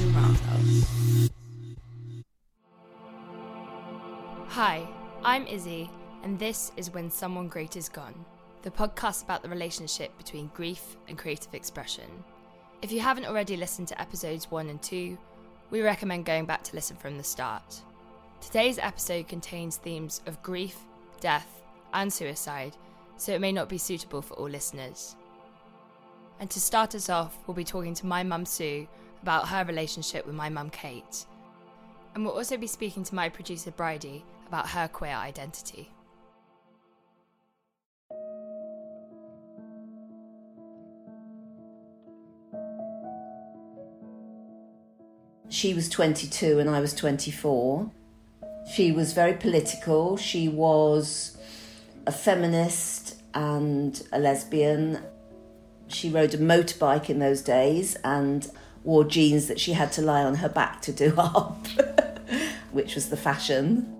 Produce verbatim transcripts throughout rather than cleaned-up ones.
version of ourselves. Hi, I'm Izzy, and this is When Someone Great Is Gone, the podcast about the relationship between grief and creative expression. If you haven't already listened to episodes one and two, we recommend going back to listen from the start. Today's episode contains themes of grief, death, and suicide, so it may not be suitable for all listeners. And to start us off, we'll be talking to my mum Sue about her relationship with my mum Kate. And we'll also be speaking to my producer Bridie about her queer identity. She was twenty-two and I was twenty-four. She was very political. She was a feminist and a lesbian. She rode a motorbike in those days and wore jeans that she had to lie on her back to do up, which was the fashion.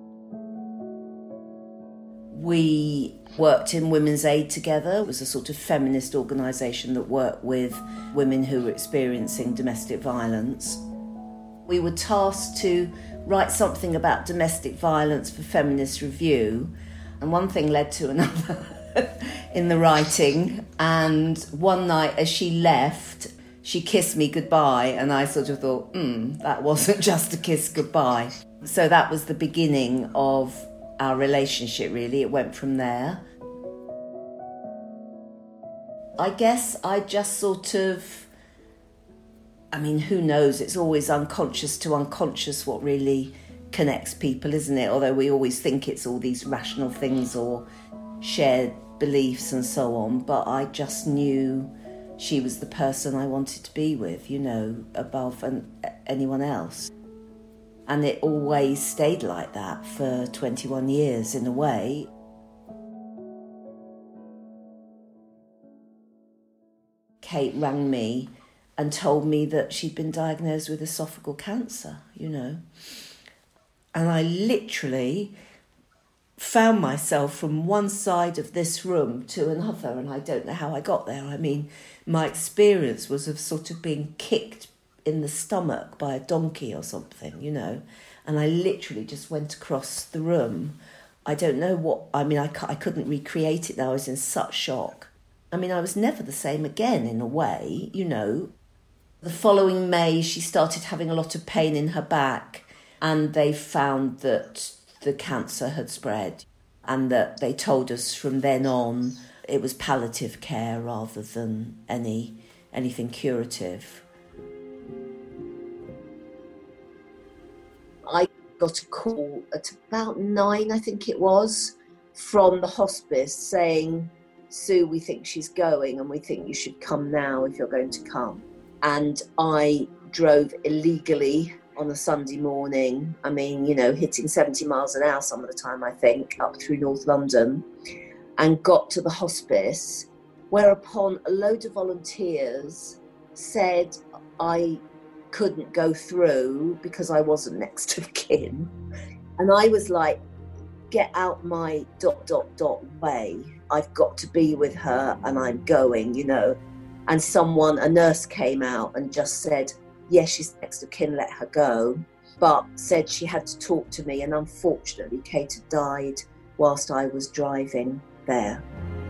We worked in Women's Aid together. It was a sort of feminist organisation that worked with women who were experiencing domestic violence. We were tasked to write something about domestic violence for Feminist Review, and one thing led to another in the writing. And one night as she left, she kissed me goodbye, and I sort of thought, hmm, that wasn't just a kiss goodbye. So that was the beginning of our relationship, really. It went from there. I guess I just sort of, I mean, who knows? It's always unconscious to unconscious what really connects people, isn't it? Although we always think it's all these rational things or shared beliefs and so on. But I just knew she was the person I wanted to be with, you know, above an, anyone else. And it always stayed like that for twenty-one years in a way. Kate rang me and told me that she'd been diagnosed with esophageal cancer, you know. And I literally found myself from one side of this room to another, and I don't know how I got there. I mean, my experience was of sort of being kicked in the stomach by a donkey or something, you know. And I literally just went across the room. I don't know what, I mean, I, I couldn't recreate it now. I was in such shock. I mean, I was never the same again in a way, you know. The following May, she started having a lot of pain in her back, and they found that the cancer had spread, and that they told us from then on it was palliative care rather than any anything curative. I got a call at about nine, I think it was, from the hospice saying, Sue, we think she's going and we think you should come now if you're going to come. And I drove illegally on a Sunday morning. I mean, you know, hitting seventy miles an hour some of the time, I think, up through North London, and got to the hospice, whereupon a load of volunteers said I couldn't go through because I wasn't next of kin. And I was like, get out my dot, dot, dot way. I've got to be with her and I'm going, you know. And someone, a nurse came out and just said, yes, she's next of kin, let her go. But said she had to talk to me. And unfortunately, Kate had died whilst I was driving there.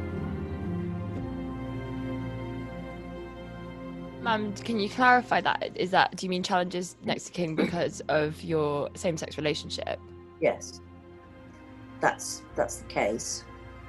Mum, can you clarify that? Is that, do you mean challenges next to kin because of your same-sex relationship? Yes, that's that's the case.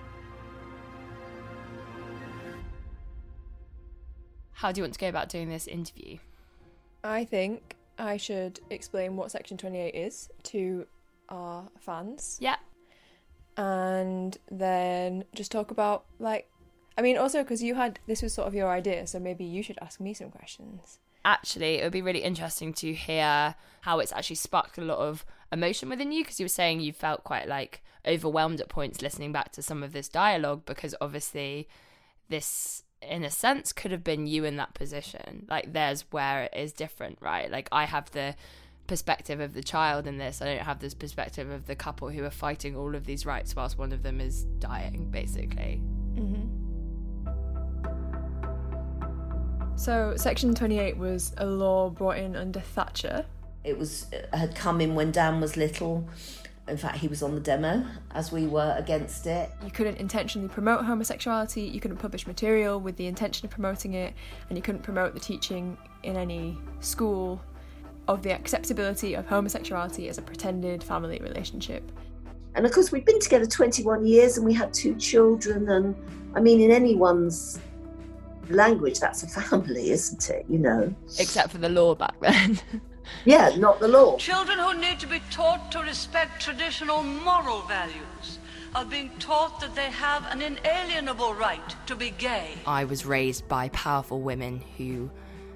How do you want to go about doing this interview? I think I should explain what Section twenty-eight is to our fans. Yeah. And then just talk about, like, I mean, also because you had, this was sort of your idea, so maybe you should ask me some questions. Actually, it would be really interesting to hear how it's actually sparked a lot of emotion within you, because you were saying you felt quite, like, overwhelmed at points listening back to some of this dialogue, because obviously this, in a sense, could have been you in that position. Like, there's where it is different, right? Like, I have the perspective of the child in this. I don't have this perspective of the couple who are fighting all of these rights whilst one of them is dying, basically. Mm-hmm. So Section twenty-eight was a law brought in under Thatcher. It was had come in when Dan was little. In fact, he was on the demo as we were against it. You couldn't intentionally promote homosexuality, you couldn't publish material with the intention of promoting it, and you couldn't promote the teaching in any school of the acceptability of homosexuality as a pretended family relationship. And of course, we'd been together twenty-one years and we had two children, and I mean, in anyone's language, that's a family, isn't it, you know? Except for the law back then. Yeah, not the law. Children who need to be taught to respect traditional moral values are being taught that they have an inalienable right to be gay. I was raised by powerful women who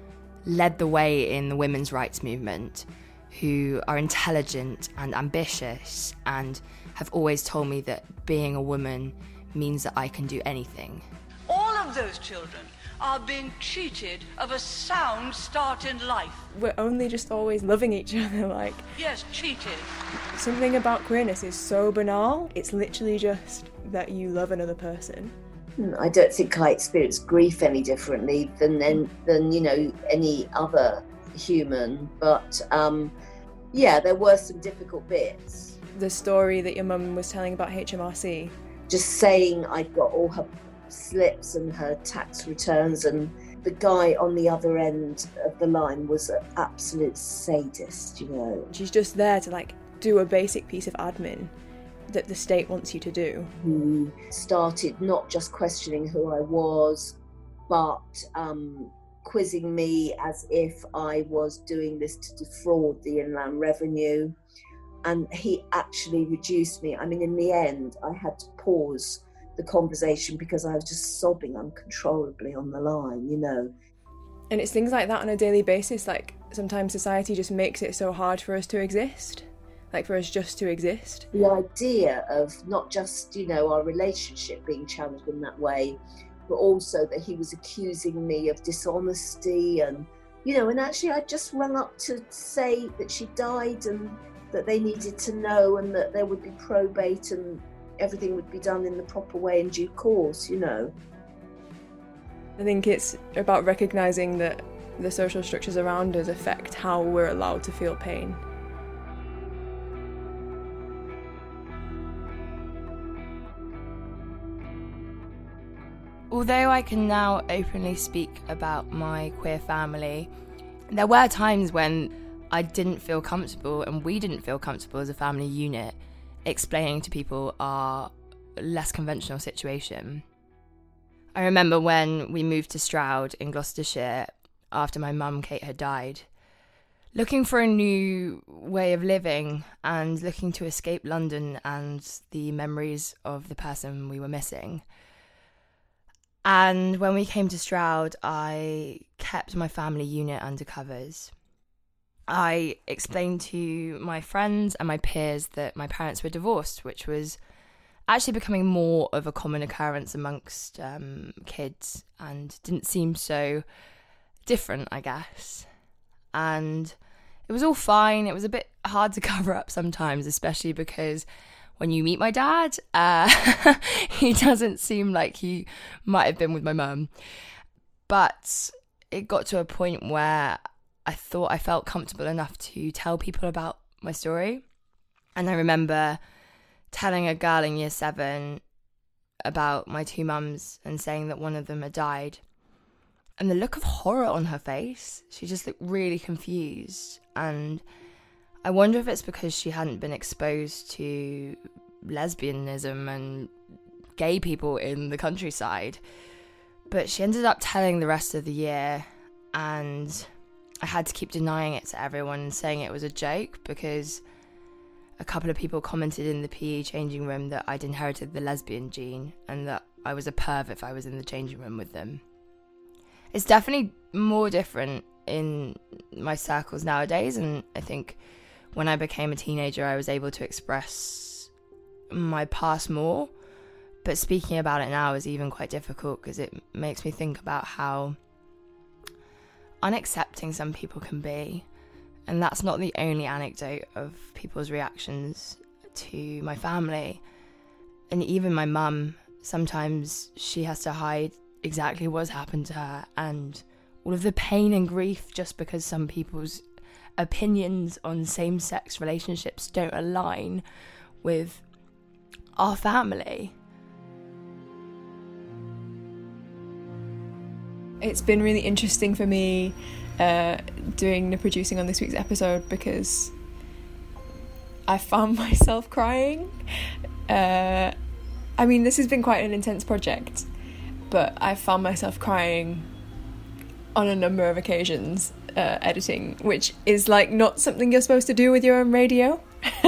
led the way in the women's rights movement, who are intelligent and ambitious and have always told me that being a woman means that I can do anything. All of those children are being cheated of a sound start in life. We're only just always loving each other, like... Yes, cheated. Something about queerness is so banal, it's literally just that you love another person. I don't think I experience grief any differently than, than, than you know, any other human, but um, yeah, there were some difficult bits. The story that your mum was telling about H M R C. Just saying I'd got all her slips and her tax returns, and the guy on the other end of the line was an absolute sadist, you know. She's just there to like do a basic piece of admin that the state wants you to do. He started not just questioning who I was, but um, quizzing me as if I was doing this to defraud the Inland Revenue. And he actually reduced me. I mean, in the end, I had to pause the conversation because I was just sobbing uncontrollably on the line, you know. And it's things like that on a daily basis. Like, sometimes society just makes it so hard for us to exist, like for us just to exist. The idea of not just, you know, our relationship being challenged in that way, but also that he was accusing me of dishonesty, and, you know, and actually I just rung up to say that she died and that they needed to know, and that there would be probate and everything would be done in the proper way in due course, you know. I think it's about recognising that the social structures around us affect how we're allowed to feel pain. Although I can now openly speak about my queer family, there were times when I didn't feel comfortable, and we didn't feel comfortable as a family unit, explaining to people our less conventional situation. I remember when we moved to Stroud in Gloucestershire after my mum Kate had died, looking for a new way of living and looking to escape London and the memories of the person we were missing. And when we came to Stroud, I kept my family unit under covers. I explained to my friends and my peers that my parents were divorced, which was actually becoming more of a common occurrence amongst um, kids and didn't seem so different, I guess. And it was all fine. It was a bit hard to cover up sometimes, especially because when you meet my dad, uh, he doesn't seem like he might have been with my mum. But it got to a point where I thought I felt comfortable enough to tell people about my story. And I remember telling a girl in year seven about my two mums and saying that one of them had died. And the look of horror on her face, she just looked really confused. And I wonder if it's because she hadn't been exposed to lesbianism and gay people in the countryside. But she ended up telling the rest of the year, and I had to keep denying it to everyone and saying it was a joke because a couple of people commented in the P E changing room that I'd inherited the lesbian gene and that I was a perv if I was in the changing room with them. It's definitely more different in my circles nowadays, and I think when I became a teenager I was able to express my past more, but speaking about it now is even quite difficult because it makes me think about how unaccepting some people can be. And that's not the only anecdote of people's reactions to my family. And even my mum, sometimes she has to hide exactly what's happened to her and all of the pain and grief just because some people's opinions on same-sex relationships don't align with our family. It's been really interesting for me uh, doing the producing on this week's episode, because I found myself crying. Uh, I mean, this has been quite an intense project, but I found myself crying on a number of occasions uh, editing, which is like not something you're supposed to do with your own radio.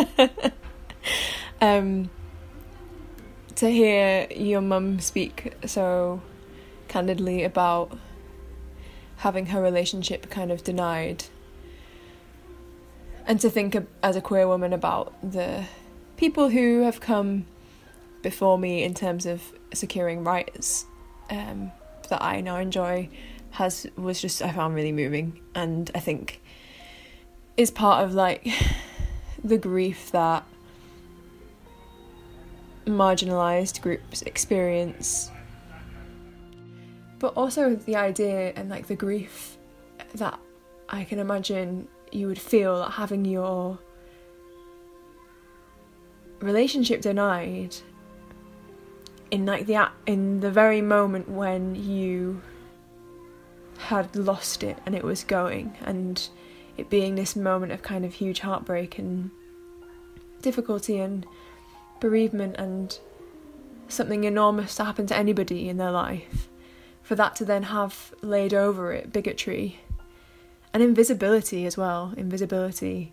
um, to hear your mum speak so candidly about having her relationship kind of denied, and to think as a queer woman about the people who have come before me in terms of securing rights um, that I now enjoy has was just I found really moving, and I think is part of like the grief that marginalised groups experience, but also the idea and like the grief that I can imagine you would feel having your relationship denied in like the in the very moment when you had lost it and it was going, and it being this moment of kind of huge heartbreak and difficulty and bereavement and something enormous to happen to anybody in their life, for that to then have laid over it bigotry and invisibility as well. Invisibility.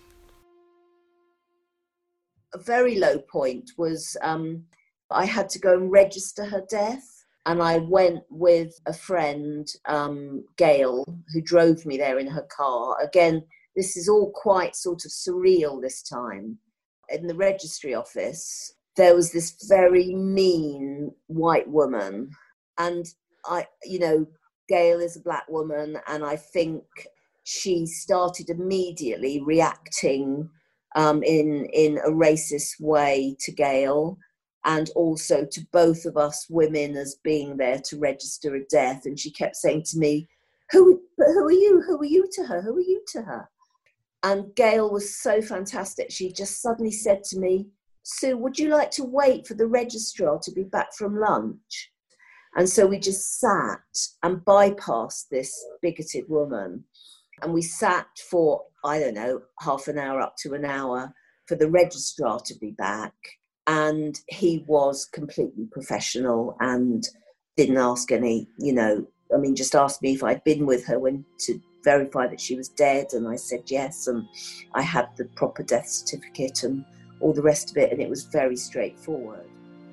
A very low point was um, I had to go and register her death. And I went with a friend, um, Gail, who drove me there in her car. Again, this is all quite sort of surreal this time. In the registry office, there was this very mean white woman. And I, you know, Gail is a black woman, and I think she started immediately reacting um, in in a racist way to Gail, and also to both of us women as being there to register a death. And she kept saying to me, "Who, who are you? Who are you to her? Who are you to her?" And Gail was so fantastic. She just suddenly said to me, "Sue, would you like to wait for the registrar to be back from lunch?" And so we just sat and bypassed this bigoted woman. And we sat for, I don't know, half an hour up to an hour for the registrar to be back. And he was completely professional and didn't ask any, you know, I mean, just asked me if I'd been with her when to verify that she was dead. And I said yes. And I had the proper death certificate and all the rest of it. And it was very straightforward.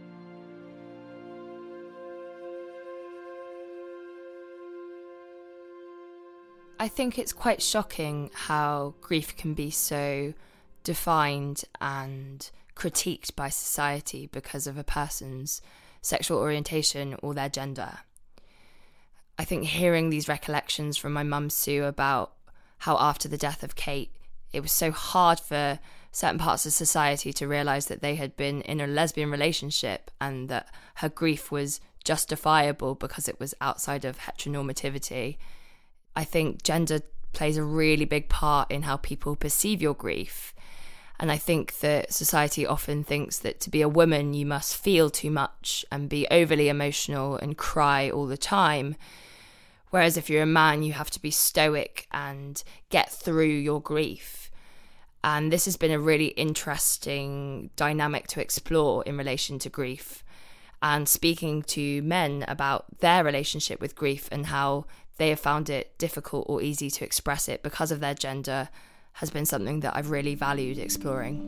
I think it's quite shocking how grief can be so defined and critiqued by society because of a person's sexual orientation or their gender. I think hearing these recollections from my mum Sue about how after the death of Kate, it was so hard for certain parts of society to realise that they had been in a lesbian relationship and that her grief was justifiable because it was outside of heteronormativity. I think gender plays a really big part in how people perceive your grief. And I think that society often thinks that to be a woman, you must feel too much and be overly emotional and cry all the time. Whereas if you're a man, you have to be stoic and get through your grief. And this has been a really interesting dynamic to explore in relation to grief, and speaking to men about their relationship with grief and how they have found it difficult or easy to express it because of their gender has been something that I've really valued exploring.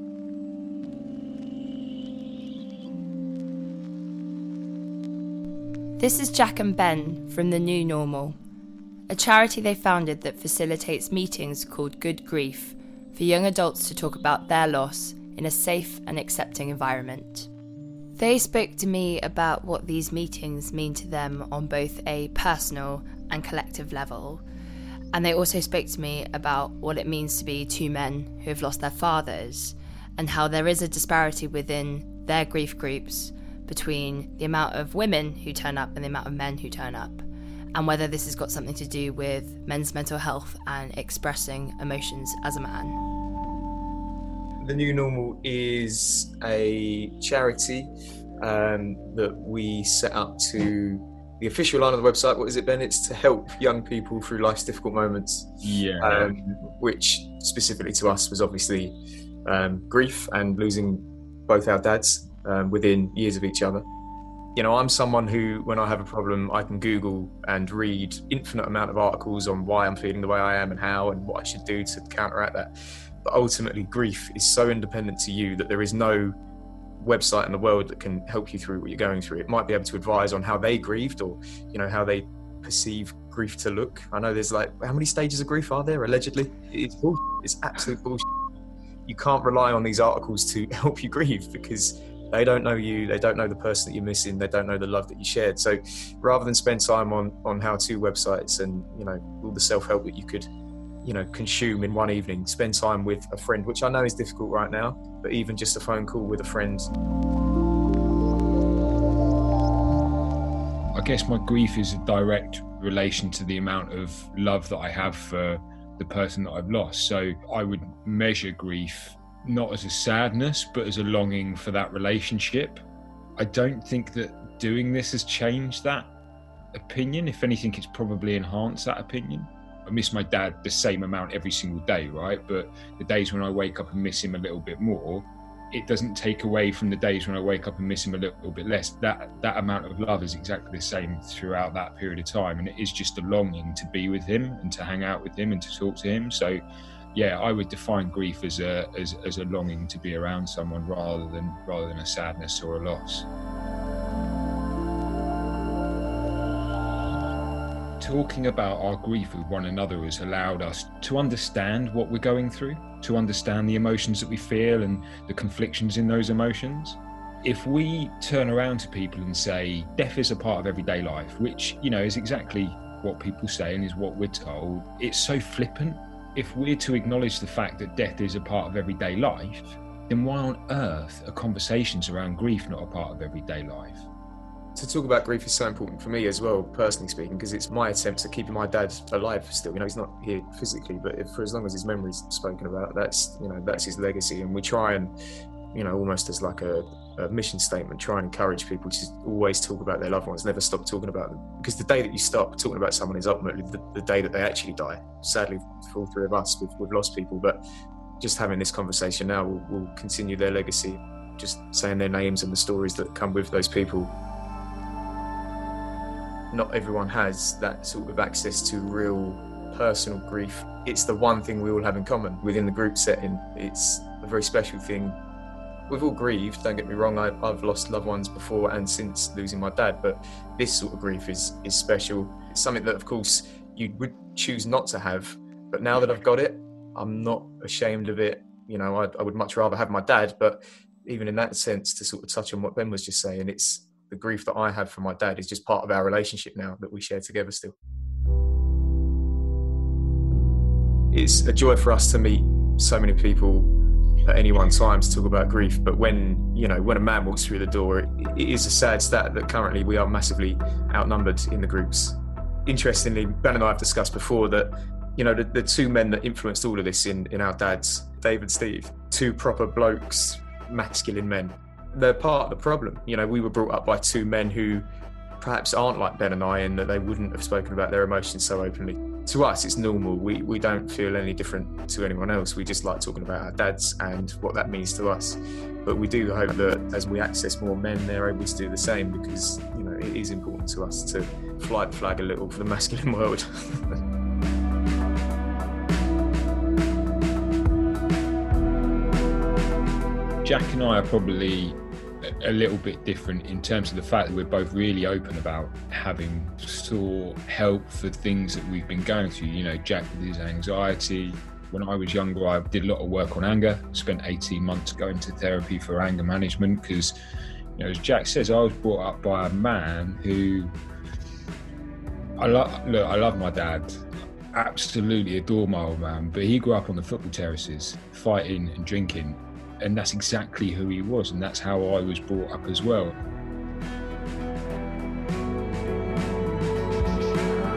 This is Jack and Ben from The New Normal, a charity they founded that facilitates meetings called Good Grief for young adults to talk about their loss in a safe and accepting environment. They spoke to me about what these meetings mean to them on both a personal and collective level, and they also spoke to me about what it means to be two men who have lost their fathers, and how there is a disparity within their grief groups between the amount of women who turn up and the amount of men who turn up, and whether this has got something to do with men's mental health and expressing emotions as a man. The New Normal is a charity um, that we set up to, the official line on the website, what is it, Ben? It's to help young people through life's difficult moments. Yeah. Um, which specifically to us was obviously um, grief and losing both our dads um, within years of each other. You know, I'm someone who, when I have a problem, I can Google and read infinite amount of articles on why I'm feeling the way I am and how and what I should do to counteract that. But ultimately, grief is so independent to you that there is no website in the world that can help you through what you're going through. It might be able to advise on how they grieved, or, you know, how they perceive grief to look. I know there's like, how many stages of grief are there, allegedly? It's bullshit. It's absolute bullshit. You can't rely on these articles to help you grieve, because they don't know you, they don't know the person that you're missing, they don't know the love that you shared. So rather than spend time on, on how-to websites and, you know, all the self-help that you could, you know, consume in one evening, spend time with a friend, which I know is difficult right now, but even just a phone call with a friend. I guess my grief is a direct relation to the amount of love that I have for the person that I've lost. So I would measure grief not as a sadness, but as a longing for that relationship. I don't think that doing this has changed that opinion. If anything, it's probably enhanced that opinion. I miss my dad the same amount every single day, right? But the days when I wake up and miss him a little bit more, it doesn't take away from the days when I wake up and miss him a little bit less. That that amount of love is exactly the same throughout that period of time. And it is just a longing to be with him and to hang out with him and to talk to him. So yeah, I would define grief as a as, as a longing to be around someone rather than rather than a sadness or a loss. Talking about our grief with one another has allowed us to understand what we're going through, to understand the emotions that we feel and the conflictions in those emotions. If we turn around to people and say, death is a part of everyday life, which, you know, is exactly what people say and is what we're told, it's so flippant. If we're to acknowledge the fact that death is a part of everyday life, then why on earth are conversations around grief not a part of everyday life? To talk about grief is so important for me as well, personally speaking, because it's my attempt at keeping my dad alive still. You know, he's not here physically, but if, for as long as his memory's spoken about, that's, you know, that's his legacy. And we try and, you know, almost as like a, a mission statement, try and encourage people to always talk about their loved ones, never stop talking about them. Because the day that you stop talking about someone is ultimately the, the day that they actually die. Sadly, for all three of us, we've, we've lost people, but just having this conversation now will, will continue their legacy, just saying their names and the stories that come with those people. Not everyone has that sort of access to real personal grief. It's the one thing we all have in common within the group setting. It's a very special thing. We've all grieved, don't get me wrong, I, I've lost loved ones before and since losing my dad, but this sort of grief is, is special. It's something that, of course, you would choose not to have, but now that I've got it, I'm not ashamed of it. You know, I, I would much rather have my dad, but even in that sense, to sort of touch on what Ben was just saying, it's the grief that I have for my dad is just part of our relationship now that we share together still. It's a joy for us to meet so many people at any one time to talk about grief, but when, you know, when a man walks through the door, it, it is a sad stat that currently we are massively outnumbered in the groups. Interestingly, Ben and I have discussed before that, you know, the, the two men that influenced all of this in, in our dads, Dave and Steve, two proper blokes, masculine men. They're part of the problem. You know, we were brought up by two men who perhaps aren't like Ben and I, in that they wouldn't have spoken about their emotions so openly. To us, it's normal. We we don't feel any different to anyone else. We just like talking about our dads and what that means to us. But we do hope that as we access more men, they're able to do the same, because, you know, it is important to us to fly the flag a little for the masculine world. Jack and I are probably a little bit different in terms of the fact that we're both really open about having sought help for things that we've been going through. You know, Jack with his anxiety. When I was younger, I did a lot of work on anger. Spent eighteen months going to therapy for anger management because, you know, as Jack says, I was brought up by a man who, I love. Look, I love my dad. Absolutely adore my old man, but he grew up on the football terraces, fighting and drinking. And that's exactly who he was, and that's how I was brought up as well.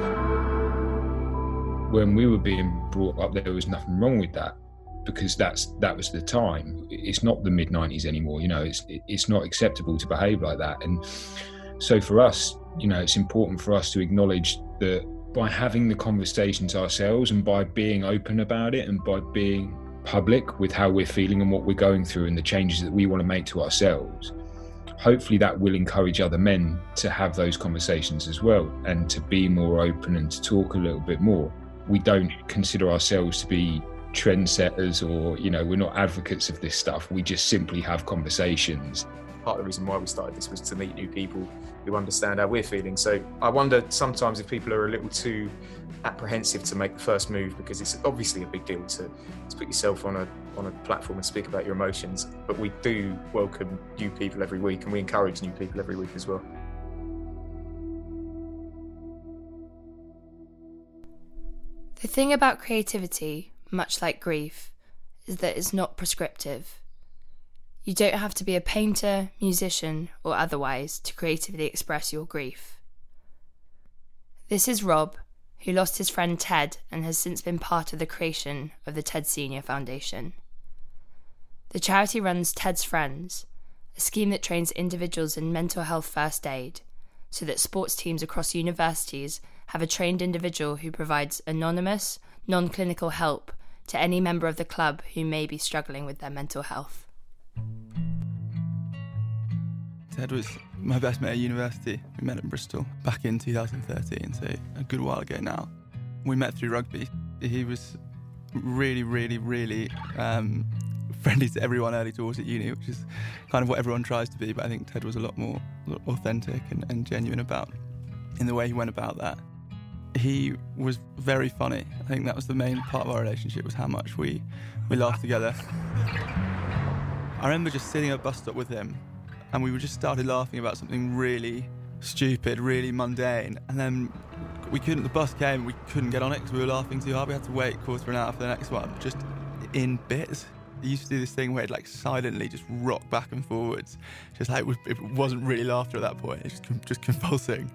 when we were being brought up, there was nothing wrong with that, because that's that was the time. It's not the mid nineties anymore, you know. It's it's not acceptable to behave like that. And so for us, you know, it's important for us to acknowledge that by having the conversations ourselves and by being open about it and by being public with how we're feeling and what we're going through and the changes that we want to make to ourselves, hopefully that will encourage other men to have those conversations as well and to be more open and to talk a little bit more. We don't consider ourselves to be trendsetters, or, you know, we're not advocates of this stuff. We just simply have conversations. Part of the reason why we started this was to meet new people who understand how we're feeling. So I wonder sometimes if people are a little too apprehensive to make the first move, because it's obviously a big deal to, to put yourself on a on a platform and speak about your emotions. But we do welcome new people every week, and we encourage new people every week as well. The thing about creativity, much like grief, is that it's not prescriptive. You don't have to be a painter, musician, or otherwise to creatively express your grief. This is Rob, who lost his friend Ted and has since been part of the creation of the Ted Senior Foundation. The charity runs Ted's Friends, a scheme that trains individuals in mental health first aid, so that sports teams across universities have a trained individual who provides anonymous, non-clinical help to any member of the club who may be struggling with their mental health. Ted was my best mate at university. We met in Bristol back in two thousand thirteen, so a good while ago now. We met through rugby. He was really, really, really um, friendly to everyone early doors at uni, which is kind of what everyone tries to be, but I think Ted was a lot more authentic and, and genuine about in the way he went about that. He was very funny. I think that was the main part of our relationship, was how much we, we laughed together. I remember just sitting at a bus stop with him, and we just started laughing about something really stupid, really mundane, and then we couldn't, the bus came and we couldn't get on it because we were laughing too hard. We had to wait a quarter of an hour for the next one, just in bits. He used to do this thing where he'd like silently just rock back and forwards, just like it wasn't really laughter at that point, it's just, just convulsing.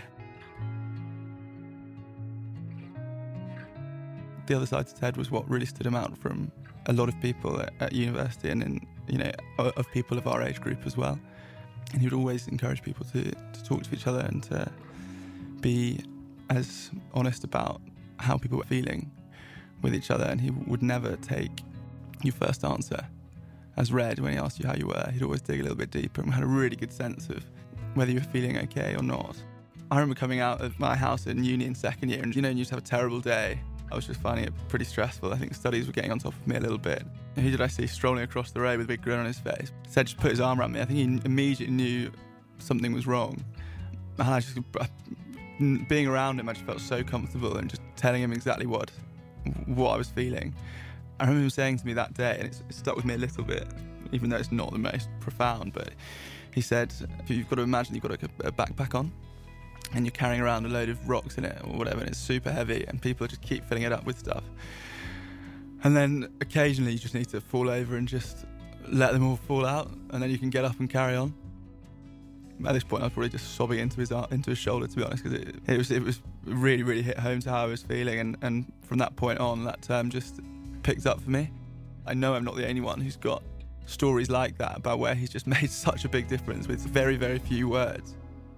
The other side to Ted was what really stood him out from a lot of people at, at university and in, you know, of people of our age group as well. And he would always encourage people to, to talk to each other and to be as honest about how people were feeling with each other. And he would never take your first answer as read when he asked you how you were. He'd always dig a little bit deeper and had a really good sense of whether you were feeling okay or not. I remember coming out of my house in uni in second year, and you know, you just have a terrible day. I was just finding it pretty stressful. I think studies were getting on top of me a little bit. And who did I see strolling across the road with a big grin on his face? Ted just put his arm around me. I think he immediately knew something was wrong. And I just, being around him, I just felt so comfortable and just telling him exactly what what I was feeling. I remember him saying to me that day, and it's, it stuck with me a little bit, even though it's not the most profound, but he said, you've got to imagine you've got a, a backpack on, and you're carrying around a load of rocks in it or whatever, and it's super heavy, and people just keep filling it up with stuff. And then occasionally you just need to fall over and just let them all fall out, and then you can get up and carry on. At this point, I was probably just sobbing into his into his shoulder, to be honest, because it, it was it was really, really hit home to how I was feeling, and, and from that point on, that term just picked up for me. I know I'm not the only one who's got stories like that about where he's just made such a big difference with very, very few words.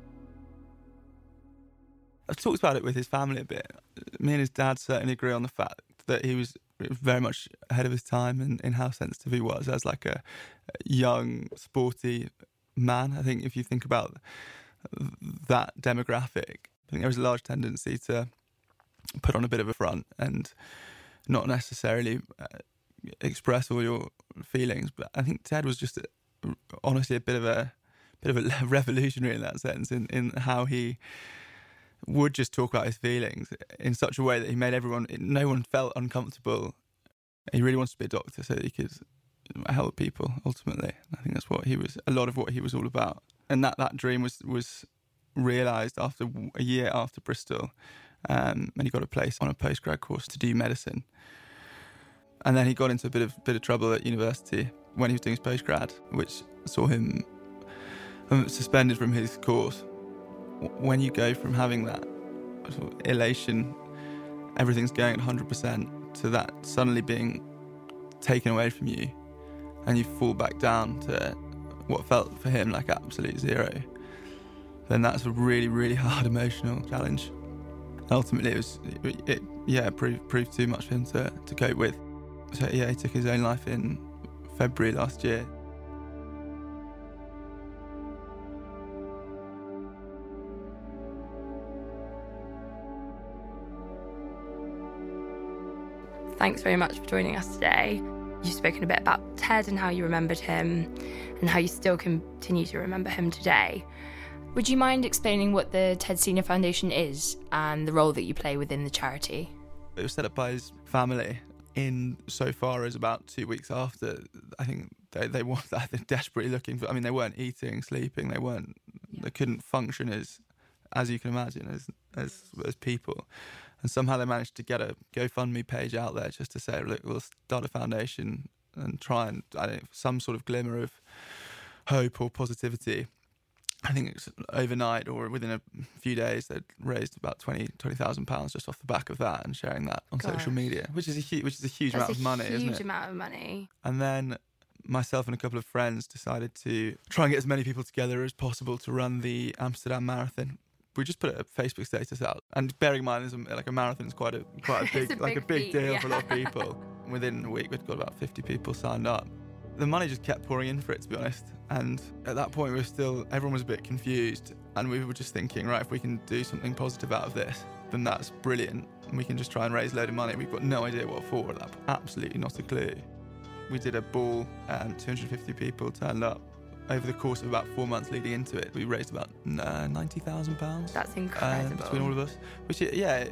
I've talked about it with his family a bit. Me and his dad certainly agree on the fact that he was very much ahead of his time in, in how sensitive he was as like a young, sporty man. I think if you think about that demographic, I think there was a large tendency to put on a bit of a front and not necessarily uh, express all your feelings. But I think Ted was just a, honestly a bit of a bit of a revolutionary in that sense, in, in how he would just talk about his feelings in such a way that he made everyone, no one felt uncomfortable. He really wanted to be a doctor so that he could help people, ultimately. I think that's what he was, a lot of what he was all about. And that, that dream was, was realised after a year after Bristol, um, and he got a place on a postgrad course to do medicine. And then he got into a bit of bit of trouble at university when he was doing his postgrad, which saw him um, suspended from his course. When you go from having that sort of elation everything's going at one hundred percent to that suddenly being taken away from you, and you fall back down to what felt for him like absolute zero, then that's a really, really hard emotional challenge. Ultimately, it was, it, it yeah, proved, proved too much for him to, to cope with. So yeah, he took his own life in February last year. Thanks very much for joining us today. You've spoken a bit about Ted and how you remembered him and how you still continue to remember him today. Would you mind explaining what the Ted Senior Foundation is and the role that you play within the charity? It was set up by his family in so far as about two weeks after. I think they they were they're desperately looking for, I mean, they weren't eating, sleeping, they weren't, yeah. they couldn't function as, as you can imagine, as, as, as people. And somehow they managed to get a GoFundMe page out there just to say, look, we'll start a foundation and try and, I don't know, some sort of glimmer of hope or positivity. I think it's overnight or within a few days they'd raised about twenty thousand pounds just off the back of that and sharing that on Gosh. social media, which is a huge, which is a huge That's amount of money, isn't it? Huge amount of money. And then myself and a couple of friends decided to try and get as many people together as possible to run the Amsterdam Marathon. We just put a Facebook status out, and bearing in mind, there's a, like a marathon is quite a quite a big, a like big a big feat, deal yeah. for a lot of people. Within a week, we'd got about fifty people signed up. The money just kept pouring in for it, to be honest. And at that point, we were still, everyone was a bit confused, and we were just thinking, right, if we can do something positive out of this, then that's brilliant, and we can just try and raise a load of money. We've got no idea what for. That absolutely not a clue. We did a ball, and two hundred fifty people turned up. Over the course of about four months leading into it, we raised about uh, ninety thousand pounds. That's incredible. Uh, between all of us. Which, yeah,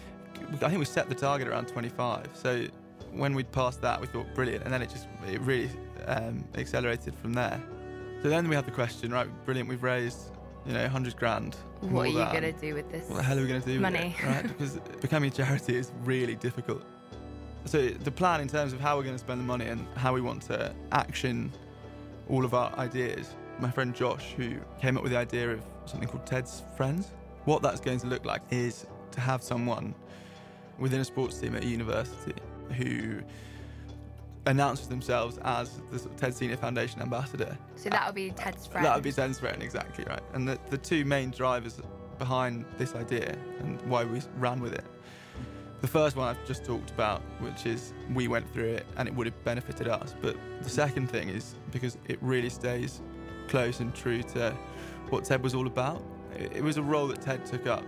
I think we set the target around twenty-five. So when we'd passed that, we thought, brilliant. And then it just, it really um, accelerated from there. So then we had the question, right, brilliant, we've raised, you know, one hundred grand. What are you going to do with this What the hell are we going to do money? with it, right? Because becoming a charity is really difficult. So the plan in terms of how we're going to spend the money and how we want to action all of our ideas. My friend Josh, who came up with the idea of something called Ted's Friends. What that's going to look like is to have someone within a sports team at a university who announces themselves as the sort of Ted Senior Foundation ambassador. So that would be Ted's Friend. That would be Ted's Friend, exactly right. And the, the two main drivers behind this idea and why we ran with it. The first one I've just talked about, which is we went through it and it would have benefited us. But the second thing is because it really stays close and true to what Ted was all about. It was a role that Ted took up,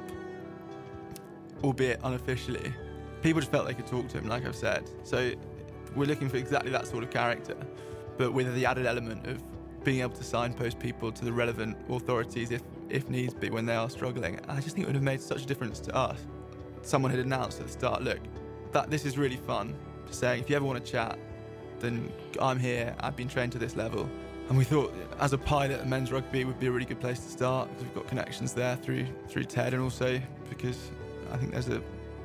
albeit unofficially. People just felt they could talk to him, like I've said. So we're looking for exactly that sort of character, but with the added element of being able to signpost people to the relevant authorities if, if needs be when they are struggling. I just think it would have made such a difference to us. Someone had announced at the start, look, that this is really fun, just saying if you ever want to chat, then I'm here, I've been trained to this level. And we thought as a pilot, men's rugby would be a really good place to start because we've got connections there through through Ted, and also because I think there's a,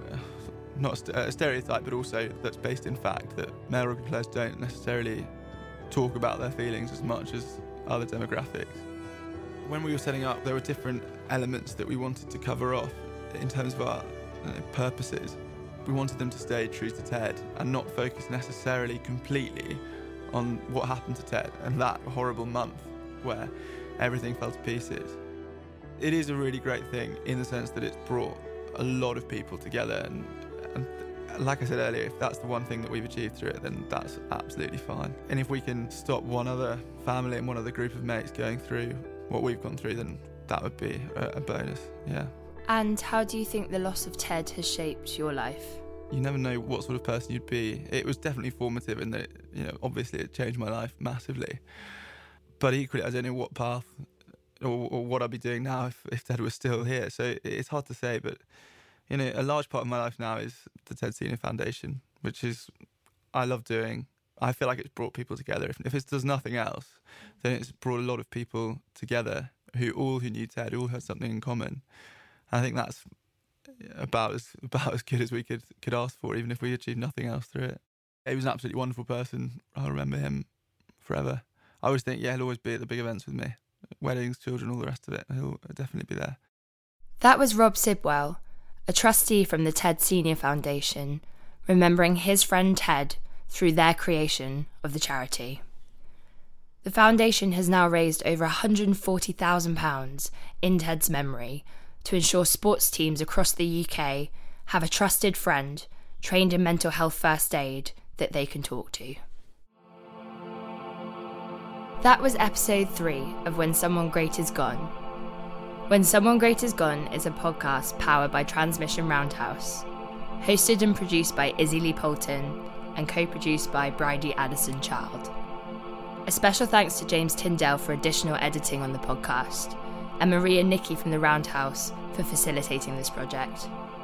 not a stereotype, but also that's based in fact that male rugby players don't necessarily talk about their feelings as much as other demographics. When we were setting up, there were different elements that we wanted to cover off in terms of our you know, purposes. We wanted them to stay true to Ted and not focus necessarily completely on what happened to Ted and that horrible month where everything fell to pieces. It is a really great thing in the sense that it's brought a lot of people together, and, and like I said earlier, if that's the one thing that we've achieved through it, then that's absolutely fine. And if we can stop one other family and one other group of mates going through what we've gone through, then that would be a, a bonus, yeah. And how do you think the loss of Ted has shaped your life? You never know what sort of person you'd be. It was definitely formative in that, you know, obviously it changed my life massively. But equally, I don't know what path or, or what I'd be doing now if, if Ted was still here. So it's hard to say, but, you know, a large part of my life now is the Ted Senior Foundation, which is, I love doing. I feel like it's brought people together. If, if it does nothing else, then it's brought a lot of people together who all who knew Ted, all had something in common. I think that's about as about as good as we could could ask for, even if we achieved nothing else through it. He was an absolutely wonderful person. I'll remember him forever. I always think, yeah, he'll always be at the big events with me. Weddings, children, all the rest of it. He'll definitely be there. That was Rob Sidwell, a trustee from the Ted Senior Foundation, remembering his friend Ted through their creation of the charity. The foundation has now raised over one hundred forty thousand pounds in Ted's memory to ensure sports teams across the U K have a trusted friend trained in mental health first aid that they can talk to. That was episode three of When Someone Great Is Gone. When Someone Great Is Gone is a podcast powered by Transmission Roundhouse, hosted and produced by Izzy Lee Poulton and co-produced by Bridie Addison Child. A special thanks to James Tyndale for additional editing on the podcast, and Maria Nicky from the Roundhouse for facilitating this project.